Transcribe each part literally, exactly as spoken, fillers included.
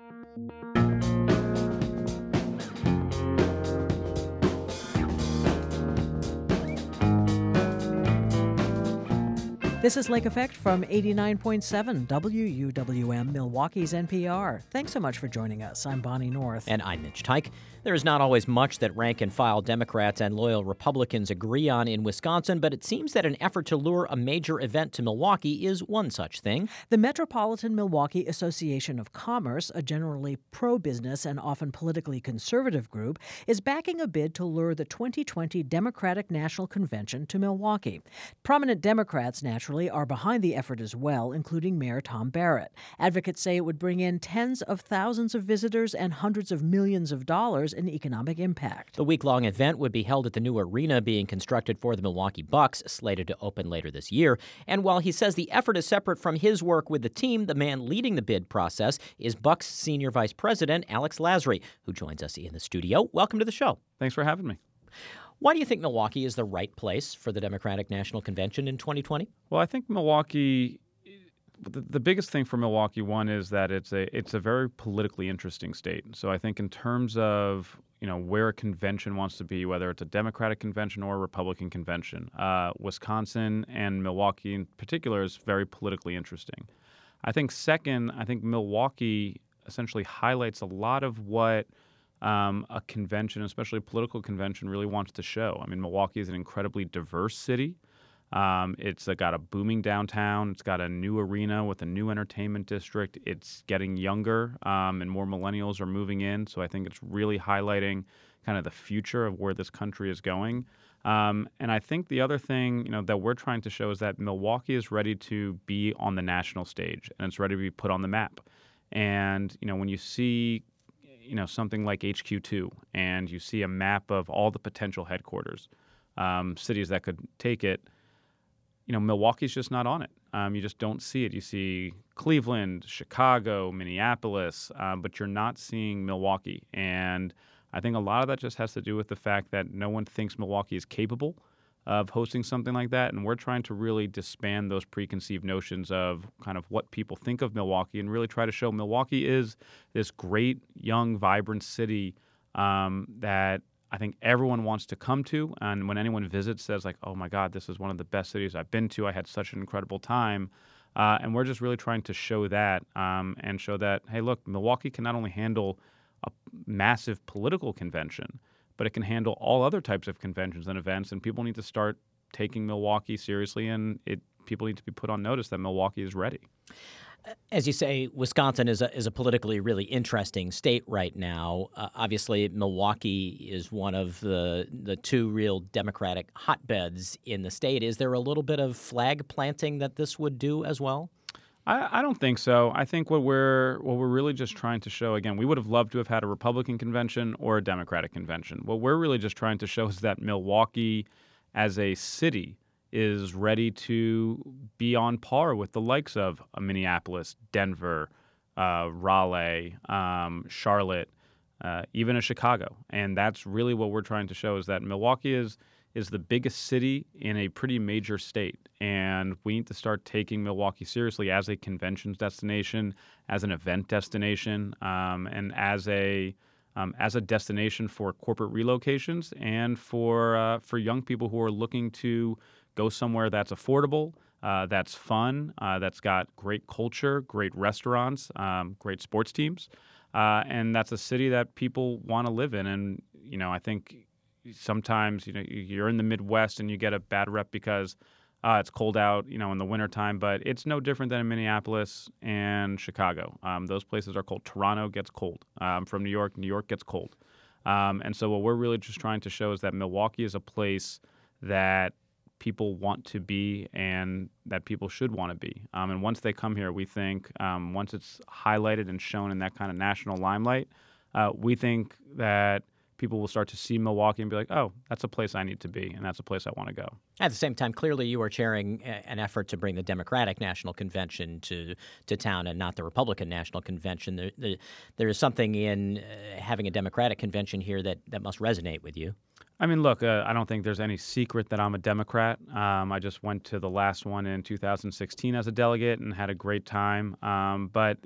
This is Lake Effect from eighty-nine point seven W U W M, Milwaukee's N P R. Thanks so much for joining us. I'm Bonnie North. And I'm Mitch Teich. There is not always much that rank-and-file Democrats and loyal Republicans agree on in Wisconsin, but it seems that an effort to lure a major event to Milwaukee is one such thing. The Metropolitan Milwaukee Association of Commerce, a generally pro-business and often politically conservative group, is backing a bid to lure the twenty twenty Democratic National Convention to Milwaukee. Prominent Democrats, naturally, are behind the effort as well, including Mayor Tom Barrett. Advocates say it would bring in tens of thousands of visitors and hundreds of millions of dollars in economic impact. The week-long event would be held at the new arena being constructed for the Milwaukee Bucks, slated to open later this year. And while he says the effort is separate from his work with the team, the man leading the bid process is Bucks Senior Vice President Alex Lasry, who joins us in the studio. Welcome to the show. Thanks for having me. Why do you think Milwaukee is the right place for the Democratic National Convention in twenty twenty? Well, I think Milwaukee, the, the biggest thing for Milwaukee, one, is that it's a it's a very politically interesting state. So I think in terms of, you know, where a convention wants to be, whether it's a Democratic convention or a Republican convention, uh, Wisconsin and Milwaukee in particular is very politically interesting. I think second, I think Milwaukee essentially highlights a lot of what Um, a convention, especially a political convention, really wants to show. I mean, Milwaukee is an incredibly diverse city. Um, it's uh, got a booming downtown. It's got a new arena with a new entertainment district. It's getting younger, um, and more millennials are moving in. So I think it's really highlighting kind of the future of where this country is going. Um, and I think the other thing, you know, that we're trying to show is that Milwaukee is ready to be on the national stage, and it's ready to be put on the map. And, you know, when you see you know, something like H Q two, and you see a map of all the potential headquarters, um, cities that could take it, you know, Milwaukee's just not on it. Um, you just don't see it. You see Cleveland, Chicago, Minneapolis, um, but you're not seeing Milwaukee. And I think a lot of that just has to do with the fact that no one thinks Milwaukee is capable of hosting something like that, and we're trying to really disband those preconceived notions of kind of what people think of Milwaukee and really try to show Milwaukee is this great, young, vibrant city um, that I think everyone wants to come to, and when anyone visits says like, oh my God, this is one of the best cities I've been to. I had such an incredible time. Uh, and we're just really trying to show that um, and show that, hey, look, Milwaukee can not only handle a massive political convention, but it can handle all other types of conventions and events, and people need to start taking Milwaukee seriously, and it people need to be put on notice that Milwaukee is ready. As you say, Wisconsin is a, is a politically really interesting state right now. Uh, obviously, Milwaukee is one of the the two real Democratic hotbeds in the state. Is there a little bit of flag planting that this would do as well? I, I don't think so. I think what we're what we're really just trying to show, again, we would have loved to have had a Republican convention or a Democratic convention. What we're really just trying to show is that Milwaukee as a city is ready to be on par with the likes of uh, Minneapolis, Denver, uh, Raleigh, um, Charlotte, uh, even a Chicago. And that's really what we're trying to show is that Milwaukee is is the biggest city in a pretty major state. And we need to start taking Milwaukee seriously as a conventions destination, as an event destination, um, and as a um, as a destination for corporate relocations and for uh, for young people who are looking to go somewhere that's affordable, uh, that's fun, uh, that's got great culture, great restaurants, um, great sports teams, uh, and that's a city that people want to live in. And you know, I think sometimes, you know, you're in the Midwest and you get a bad rep because uh, it's cold out, you know, in the wintertime, but it's no different than in Minneapolis and Chicago. Um, those places are cold. Toronto gets cold. Um, from New York, New York gets cold. Um, and so what we're really just trying to show is that Milwaukee is a place that people want to be and that people should want to be. Um, and once they come here, we think, um, once it's highlighted and shown in that kind of national limelight, uh, we think that people will start to see Milwaukee and be like, oh, that's a place I need to be, and that's a place I want to go. At the same time, clearly you are chairing an effort to bring the Democratic National Convention to, to town and not the Republican National Convention. There, there, there is something in uh, having a Democratic convention here that, that must resonate with you. I mean, look, uh, I don't think there's any secret that I'm a Democrat. Um, I just went to the last one in two thousand sixteen as a delegate and had a great time. Um, but it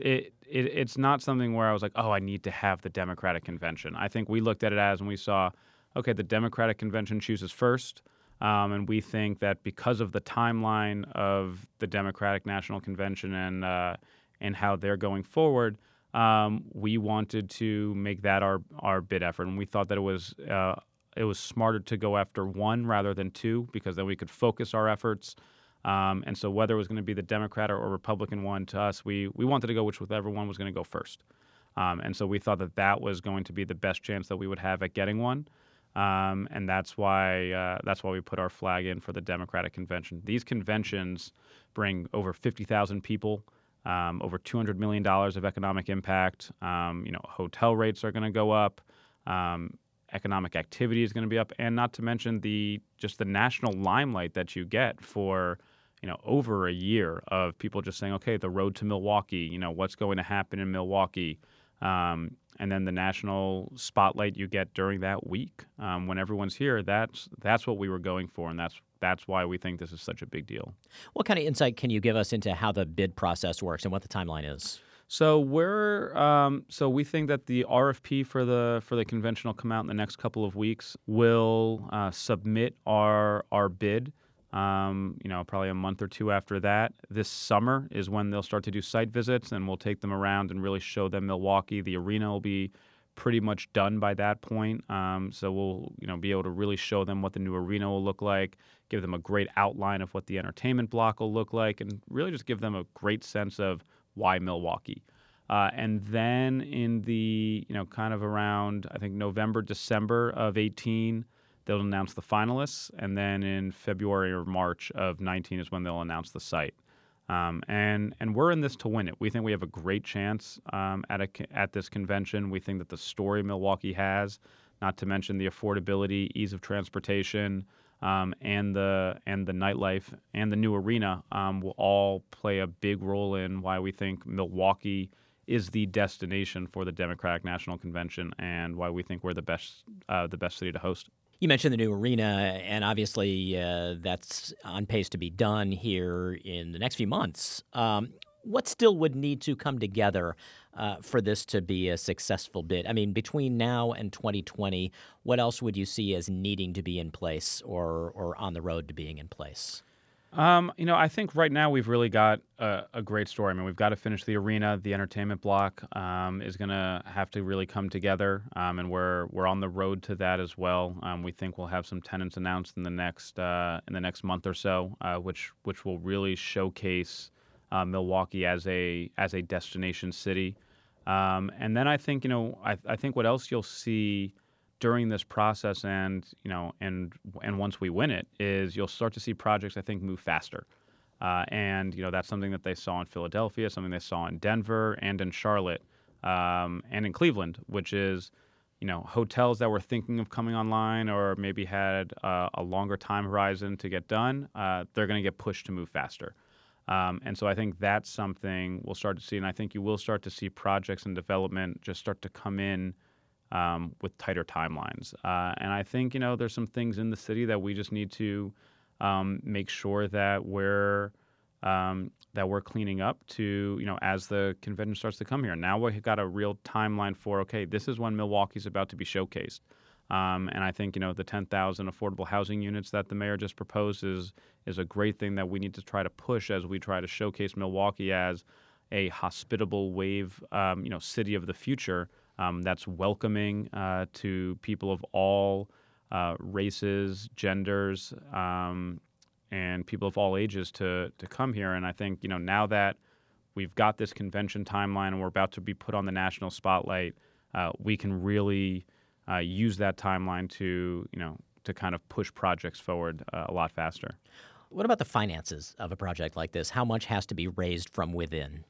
it, it's not something where I was like, oh, I need to have the Democratic convention. I think we looked at it as, and we saw, okay, the Democratic convention chooses first. Um, and we think that because of the timeline of the Democratic National Convention and uh, and how they're going forward, um, we wanted to make that our our bid effort. And we thought that it was uh, it was smarter to go after one rather than two, because then we could focus our efforts. Um, and so whether it was going to be the Democrat or Republican one, to us, we we wanted to go which whichever one was going to go first. Um, and so we thought that that was going to be the best chance that we would have at getting one. Um, and that's why uh, that's why we put our flag in for the Democratic convention. These conventions bring over fifty thousand people, um, over two hundred million dollars of economic impact. Um, you know, hotel rates are going to go up. Um, economic activity is going to be up, and not to mention the just the national limelight that you get for you know over a year of people just saying, okay, the road to Milwaukee. You know, what's going to happen in Milwaukee. Um, and then the national spotlight you get during that week um, when everyone's here. That's that's what we were going for, and that's that's why we think this is such a big deal. What kind of insight can you give us into how the bid process works and what the timeline is? So we're um, so we think that the R F P for the for the convention will come out in the next couple of weeks. We'll uh, submit our our bid. Um, you know, probably a month or two after that. This summer is when they'll start to do site visits, and we'll take them around and really show them Milwaukee. The arena will be pretty much done by that point. Um, so we'll, you know, be able to really show them what the new arena will look like, give them a great outline of what the entertainment block will look like, and really just give them a great sense of why Milwaukee. Uh, and then in the, you know, kind of around, I think, November, December of eighteen, they'll announce the finalists, and then in February or March of nineteen is when they'll announce the site. Um, and and we're in this to win it. We think we have a great chance um, at a at this convention. We think that the story Milwaukee has, not to mention the affordability, ease of transportation, um, and the and the nightlife and the new arena um, will all play a big role in why we think Milwaukee is the destination for the Democratic National Convention, and why we think we're the best uh, the best city to host. You mentioned the new arena, and obviously uh, that's on pace to be done here in the next few months. Um, what still would need to come together uh, for this to be a successful bid? I mean, between now and twenty twenty, what else would you see as needing to be in place or or on the road to being in place? Um, you know, I think right now we've really got a, a great story. I mean, we've got to finish the arena. The entertainment block um, is going to have to really come together, um, and we're we're on the road to that as well. Um, we think we'll have some tenants announced in the next uh, in the next month or so, uh, which which will really showcase uh, Milwaukee as a as a destination city. Um, and then I think you know I, I think what else you'll see during this process, and you know, and and once we win it, is you'll start to see projects I think move faster, uh, and you know that's something that they saw in Philadelphia, something they saw in Denver and in Charlotte, um, and in Cleveland, which is, you know, hotels that were thinking of coming online or maybe had uh, a longer time horizon to get done. Uh, they're going to get pushed to move faster, um, and so I think that's something we'll start to see, and I think you will start to see projects and development just start to come in. Um, with tighter timelines. Uh, and I think, you know, there's some things in the city that we just need to um, make sure that we're um, that we're cleaning up to, you know, as the convention starts to come here. Now we've got a real timeline for, okay, this is when Milwaukee's about to be showcased. Um, and I think, you know, the ten thousand affordable housing units that the mayor just proposed is, is a great thing that we need to try to push as we try to showcase Milwaukee as a hospitable wave, um, you know, city of the future. Um, that's welcoming uh, to people of all uh, races, genders, um, and people of all ages to to come here. And I think, you know, now that we've got this convention timeline and we're about to be put on the national spotlight, uh, we can really uh, use that timeline to, you know, to kind of push projects forward uh, a lot faster. What about the finances of a project like this? How much has to be raised from within?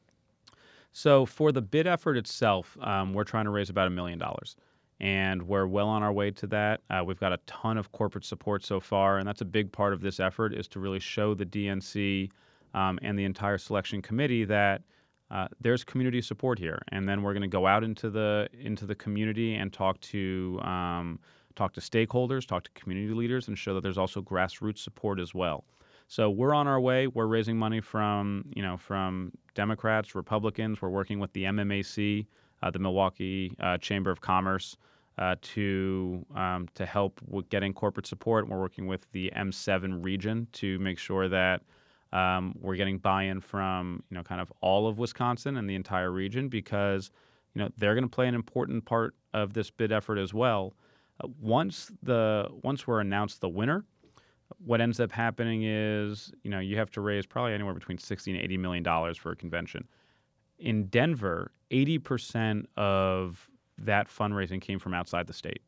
So for the bid effort itself, um, we're trying to raise about a million dollars, and we're well on our way to that. Uh, we've got a ton of corporate support so far, and that's a big part of this effort, is to really show the D N C um, and the entire selection committee that uh, there's community support here. And then we're going to go out into the into the community and talk to um, talk to stakeholders, talk to community leaders, and show that there's also grassroots support as well. So we're on our way. We're raising money from, you know, from Democrats, Republicans. We're working with the M M A C, uh, the Milwaukee uh, Chamber of Commerce, uh, to um, to help with getting corporate support. We're working with the M seven region to make sure that um, we're getting buy-in from, you know, kind of all of Wisconsin and the entire region, because, you know, they're going to play an important part of this bid effort as well. Uh, once the once we're announced the winner, what ends up happening is, you know, you have to raise probably anywhere between sixty and eighty million dollars for a convention. In Denver, eighty percent of that fundraising came from outside the state.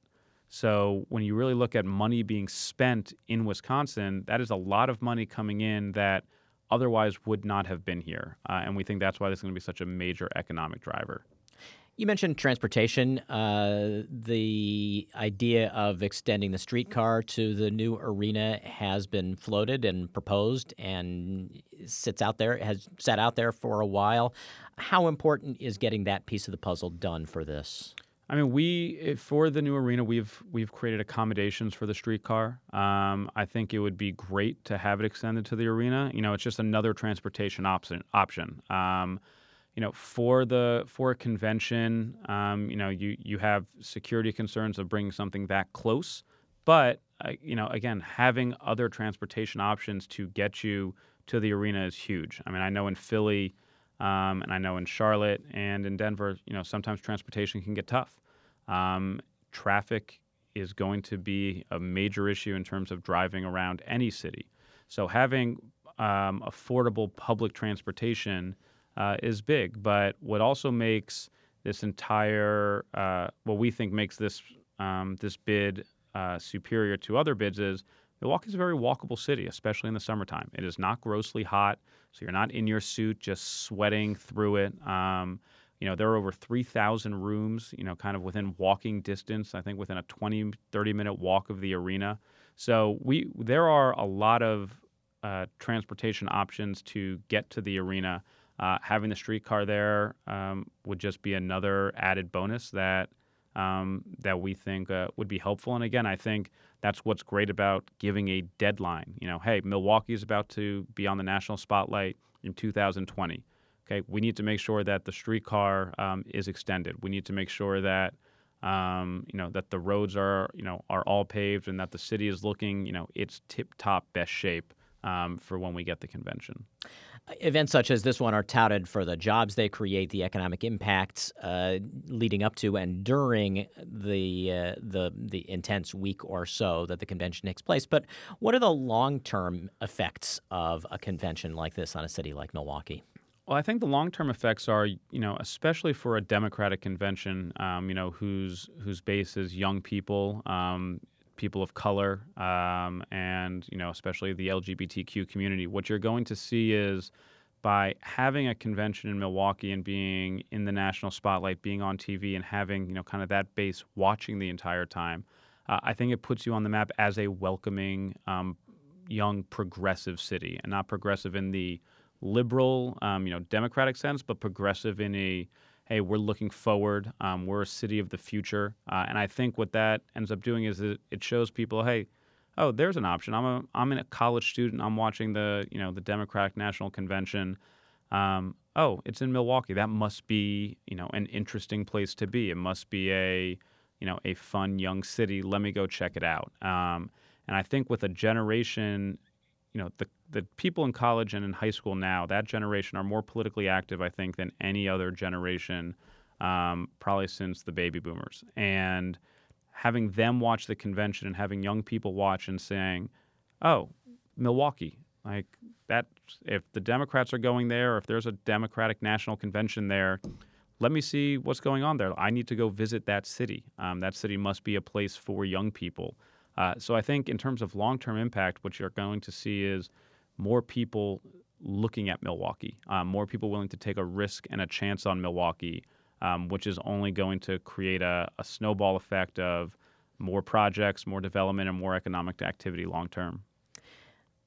So when you really look at money being spent in Wisconsin, that is a lot of money coming in that otherwise would not have been here. Uh, and we think that's why this is going to be such a major economic driver. You mentioned transportation. Uh, the idea of extending the streetcar to the new arena has been floated and proposed and sits out there, has sat out there for a while. How important is getting that piece of the puzzle done for this? I mean, we for the new arena, we've we've created accommodations for the streetcar. Um, I think it would be great to have it extended to the arena. You know, it's just another transportation option. Option. Um, you know, for the for a convention, um, you know, you you have security concerns of bringing something that close, but uh, you know, again, having other transportation options to get you to the arena is huge. I mean, I know in Philly. Um, and I know in Charlotte and in Denver, you know, sometimes transportation can get tough. Um, traffic is going to be a major issue in terms of driving around any city. So having um, affordable public transportation uh, is big. But what also makes this entire, uh, what we think makes this um, this bid uh, superior to other bids is Milwaukee is a very walkable city, especially in the summertime. It is not grossly hot, so you're not in your suit just sweating through it. Um, you know, there are over three thousand rooms, you know, kind of within walking distance, I think within a twenty, thirty-minute walk of the arena. So we there are a lot of uh, transportation options to get to the arena. Uh, having the streetcar there um, would just be another added bonus that um, that we think uh, would be helpful. And again, I think that's what's great about giving a deadline. You know, hey, Milwaukee is about to be on the national spotlight in two thousand twenty. Okay, we need to make sure that the streetcar um, is extended. We need to make sure that um, you know that the roads are you know are all paved and that the city is looking you know its tip-top best shape um, for when we get the convention. Events such as this one are touted for the jobs they create, the economic impacts uh, leading up to and during the uh, the the intense week or so that the convention takes place. But what are the long-term effects of a convention like this on a city like Milwaukee? Well, I think the long-term effects are, you know, especially for a Democratic convention, um, you know, whose whose base is young people, um, people of color, um, and, you know, especially the L G B T Q community. What you're going to see is by having a convention in Milwaukee and being in the national spotlight, being on T V and having, you know, kind of that base watching the entire time, uh, I think it puts you on the map as a welcoming, um, young, progressive city, and not progressive in the liberal, um, you know, democratic sense, but progressive in a, hey, we're looking forward. Um, we're a city of the future. Uh, and I think what that ends up doing is it, it shows people, hey, oh, there's an option. I'm a I'm a college student. I'm watching the, you know, the Democratic National Convention. Um, oh, it's in Milwaukee. That must be, you know, an interesting place to be. It must be a, you know, a fun young city. Let me go check it out. Um, and I think with a generation, you know, the the people in college and in high school now, that generation are more politically active, I think, than any other generation, um, probably since the baby boomers. And having them watch the convention and having young people watch and saying, oh, Milwaukee, like that, if the Democrats are going there, or if there's a Democratic National Convention there, let me see what's going on there. I need to go visit that city. Um, that city must be a place for young people. Uh, so I think in terms of long-term impact, what you're going to see is more people looking at Milwaukee, um, more people willing to take a risk and a chance on Milwaukee, um, which is only going to create a, a snowball effect of more projects, more development, and more economic activity long-term.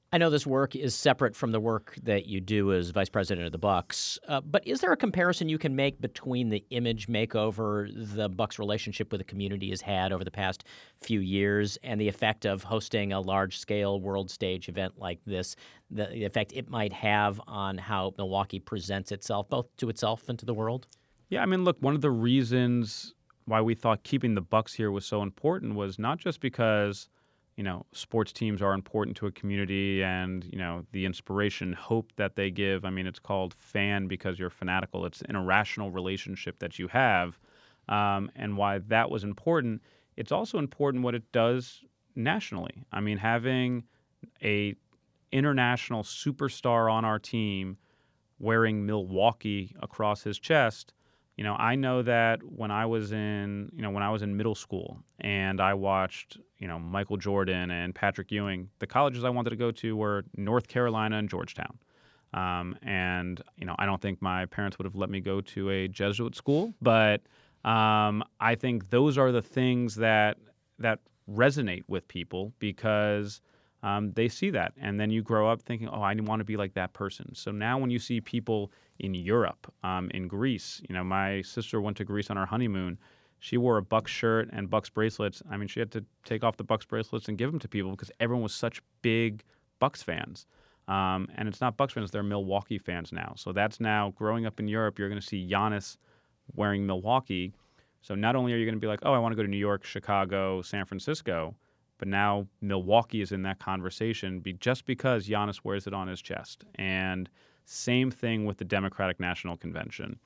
I know this work is separate from the work that you do as vice president of the Bucks, uh, but is there a comparison you can make between the image makeover the Bucks relationship with the community has had over the past few years and the effect of hosting a large-scale world stage event like this, the, the effect it might have on how Milwaukee presents itself, both to itself and to the world? Yeah, I mean, look, one of the reasons why we thought keeping the Bucks here was so important was not just because you know, sports teams are important to a community and, you know, the inspiration, hope that they give. I mean, it's called fan because you're fanatical. It's an irrational relationship that you have. Um, and why that was important, it's also important what it does nationally. I mean, having a international superstar on our team wearing Milwaukee across his chest. You know, I know that when I was in, you know, when I was in middle school and I watched, you know, Michael Jordan and Patrick Ewing, the colleges I wanted to go to were North Carolina and Georgetown. Um, and, you know, I don't think my parents would have let me go to a Jesuit school, but um, I think those are the things that that resonate with people because um, they see that. And then you grow up thinking, oh, I want to be like that person. So now when you see people in Europe, um, in Greece. You know, my sister went to Greece on her honeymoon. She wore a Bucks shirt and Bucks bracelets. I mean, she had to take off the Bucks bracelets and give them to people because everyone was such big Bucks fans. Um, and it's not Bucks fans, they're Milwaukee fans now. So that's now, growing up in Europe, you're going to see Giannis wearing Milwaukee. So not only are you going to be like, oh, I want to go to New York, Chicago, San Francisco, but now Milwaukee is in that conversation be, just because Giannis wears it on his chest. And same thing with the Democratic National Convention.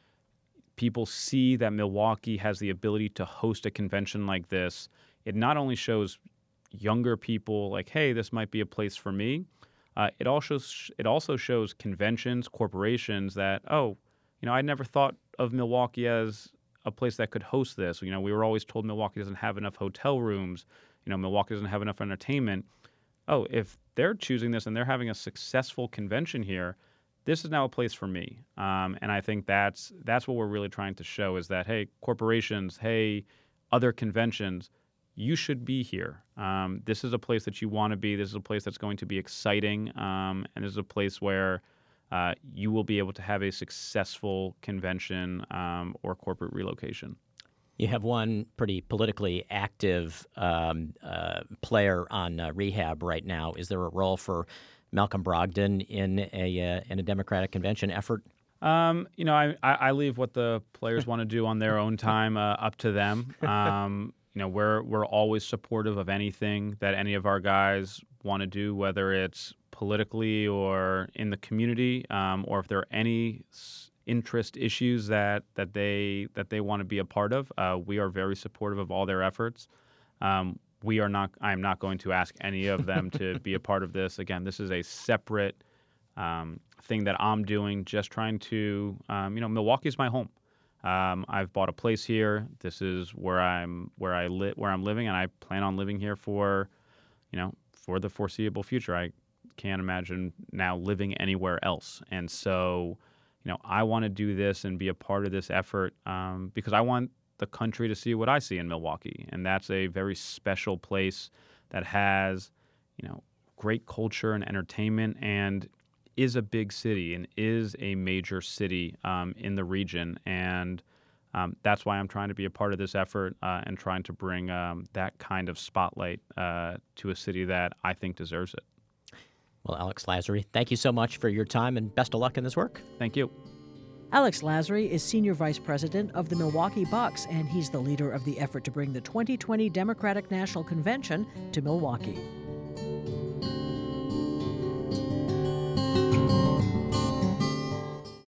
People see that Milwaukee has the ability to host a convention like this. It not only shows younger people like, hey, this might be a place for me. Uh, it also it also shows conventions, corporations that, oh, you know, I never thought of Milwaukee as a place that could host this. You know, we were always told Milwaukee doesn't have enough hotel rooms. You know, Milwaukee doesn't have enough entertainment. Oh, if they're choosing this and they're having a successful convention here, this is now a place for me. Um, and I think that's that's what we're really trying to show is that, hey, corporations, hey, other conventions, you should be here. Um, this is a place that you want to be. This is a place that's going to be exciting. Um, and this is a place where uh, you will be able to have a successful convention um, or corporate relocation. You have one pretty politically active um, uh, player on uh, rehab right now. Is there a role for Malcolm Brogdon in a uh, in a Democratic convention effort? Um, you know, I, I, I leave what the players want to do on their own time uh, up to them. Um, you know, we're we're always supportive of anything that any of our guys want to do, whether it's politically or in the community, um, or if there are any interest issues that that they that they want to be a part of. Uh, we are very supportive of all their efforts. Um, we are not. I am not going to ask any of them to be a part of this. Again, this is a separate um, thing that I'm doing. Just trying to, um, you know, Milwaukee is my home. Um, I've bought a place here. This is where I'm where I li- where I'm living, and I plan on living here for, you know, for the foreseeable future. I can't imagine now living anywhere else, and so, you know, I want to do this and be a part of this effort um, because I want the country to see what I see in Milwaukee, and that's a very special place that has, you know, great culture and entertainment, and is a big city and is a major city um, in the region, and um, that's why I'm trying to be a part of this effort uh, and trying to bring um, that kind of spotlight uh, to a city that I think deserves it. Well, Alex Lasry, thank you so much for your time and best of luck in this work. Thank you. Alex Lasry is Senior Vice President of the Milwaukee Bucks, and he's the leader of the effort to bring the twenty twenty Democratic National Convention to Milwaukee.